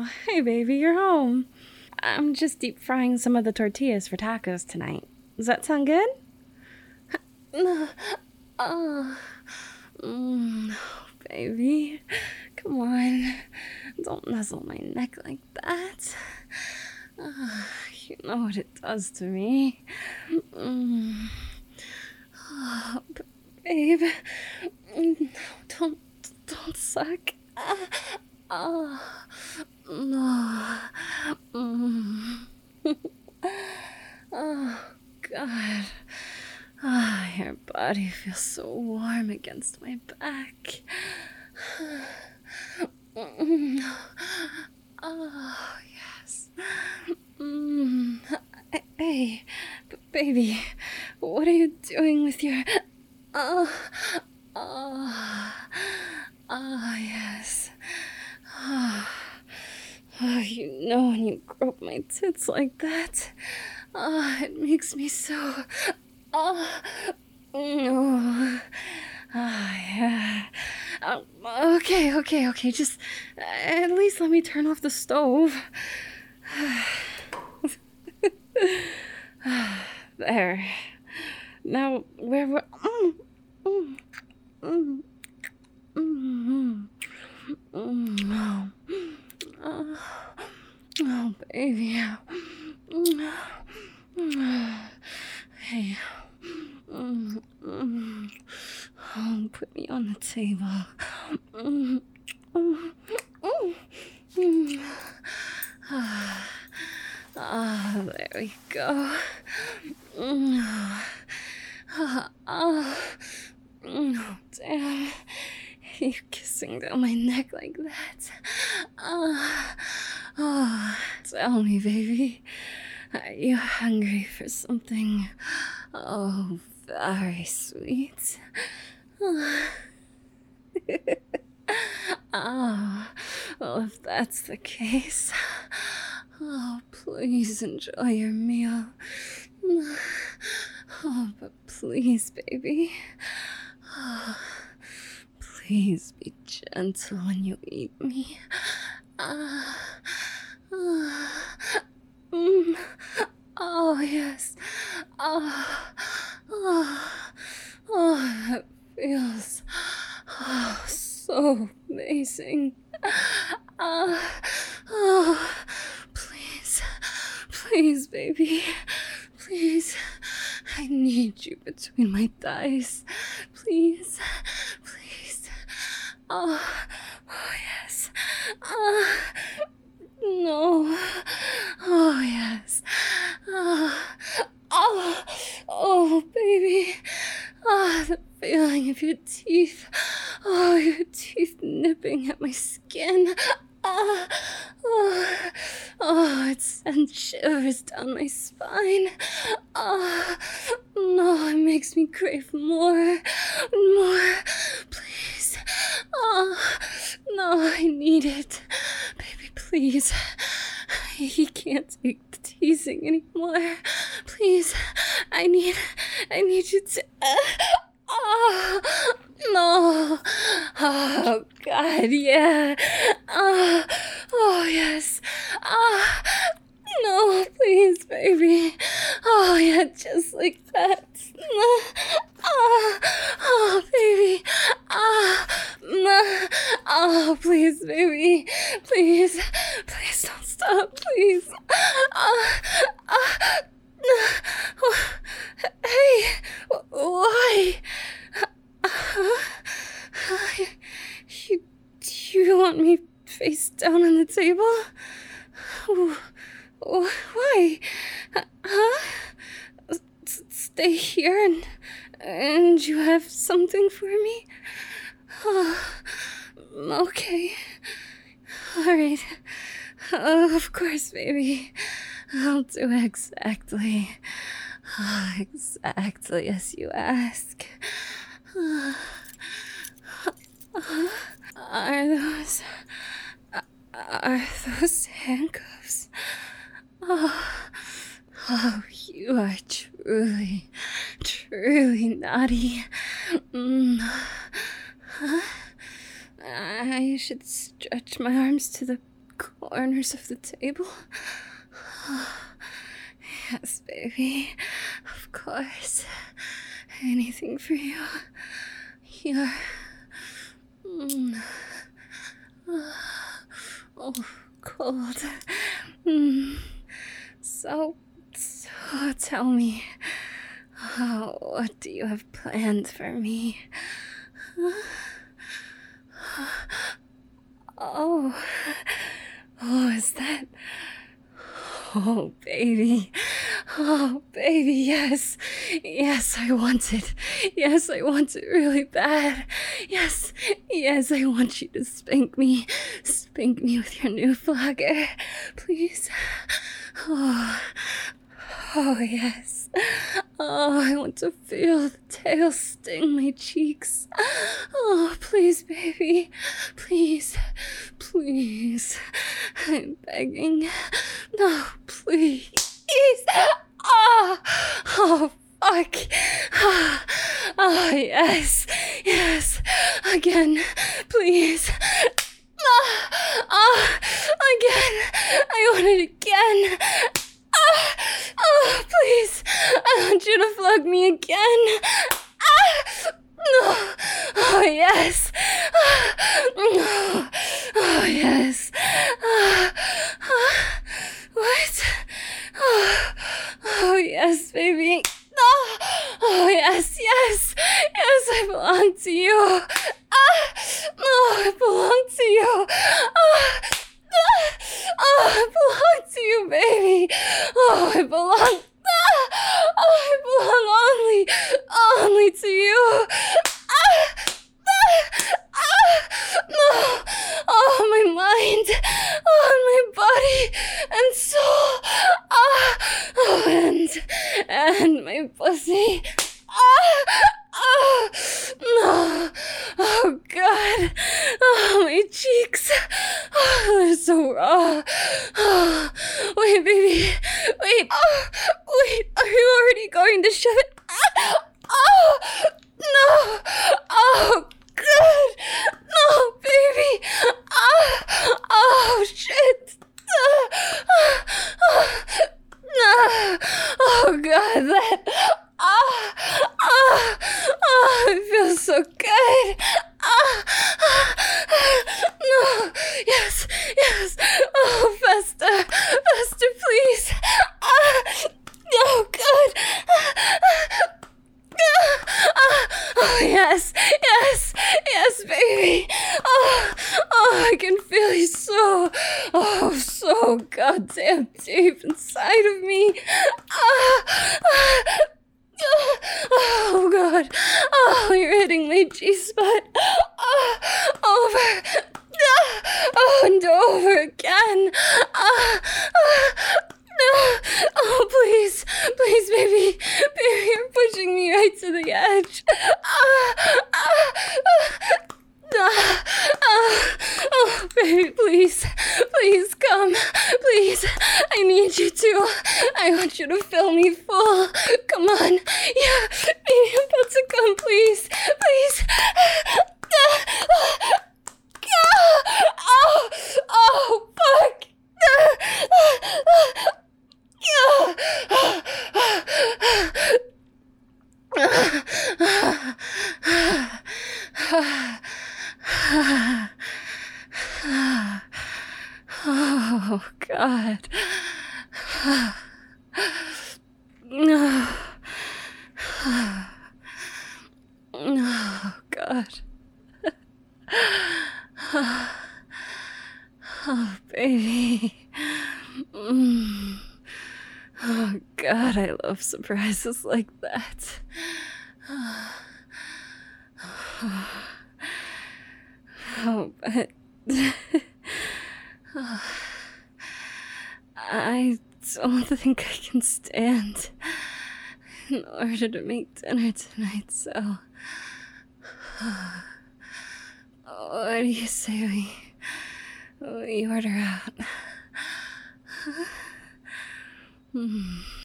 Oh, hey baby, you're home. I'm just deep frying some of the tortillas for tacos tonight. Does that sound good? Oh, baby, come on. Don't nuzzle my neck like that. You know what it does to me. Oh, babe, don't suck. Oh, no. Oh, God. Your body feels so warm against my back. Oh, yes. Hey, baby, what are you doing with your... Oh, yes. You know when you grope my tits like that, it makes me so... no. Yeah. Okay, just at least let me turn off the stove. There. Now, where were... Oh, baby. Hey. Oh, put me on the table. There we go. Oh, damn. You kissing down my neck like that. Tell me, baby. Are you hungry for something? Oh, very sweet. Well, if that's the case, please enjoy your meal. But please, baby. Please be gentle when you eat me. Oh, yes. That feels so amazing. Please, baby. Please. I need you between my thighs. Please. Oh, yes. No. Oh, yes. Oh, baby. The feeling of your teeth. Oh, your teeth nipping at my skin. It sends shivers down my spine. No, it makes me crave more. Please. No, I need it. Baby, please. He can't take the teasing anymore. Please, I need you to... no. Oh, God, yeah. Oh, yes. No, please, baby. Oh, yeah, just like that. Oh, baby. Oh, please, baby. Please don't stop, please. Hey, why? You want me face down on the table? Why? Stay here and you have something for me? Okay. Alright. Of course, baby. I'll do exactly as you ask. Are those handcuffs? Oh, you are truly naughty. I should stretch my arms to the corners of the table. Yes, baby. Of course. Anything for you. Here. Oh, cold. So tell me, what do you have planned for me? Oh, is that? Oh, baby. Oh, baby, yes. Yes, I want it. Yes, I want it really bad. Yes, I want you to spank me. Spank me with your new flogger. Please. Oh, yes. Oh, I want to feel the tail sting my cheeks. Oh, please, baby. Please. I'm begging. No, please. Oh, fuck. Oh, yes. Again, please. Again. I want it again. Please. I want you to flog me again. No. Oh, yes. Oh, yes. What? Oh, yes, baby. Oh, yes. I belong to you. I belong to you. I belong to you, baby. I belong only to you. No. Oh, my mind, my body, and soul. And my pussy. No. Oh, God. Oh, my cheeks. Oh, they're so raw. Oh, wait, baby. Wait. Wait, are you already going to shove it? Oh, no. Oh, God. No, baby. Oh, shit. Oh, God, that. It feels so good. No, yes. Oh, faster, please. Oh, God. Oh, yes, baby. Oh, I can feel you so goddamn deep inside of me. Oh, God. Oh, you're hitting my G-spot. Over. And over again. Oh, please, baby. Baby, you're pushing me right to the edge. Oh, baby, please come. Please, I need you to. I want you to fill me full. Come on. Yeah, baby, I'm about to come. Please. Oh, fuck. Oh, God. Oh, God. Oh, baby. Oh, God, I love surprises like that. Oh, but I don't think I can stand in order to make dinner tonight, so what do you say we order out?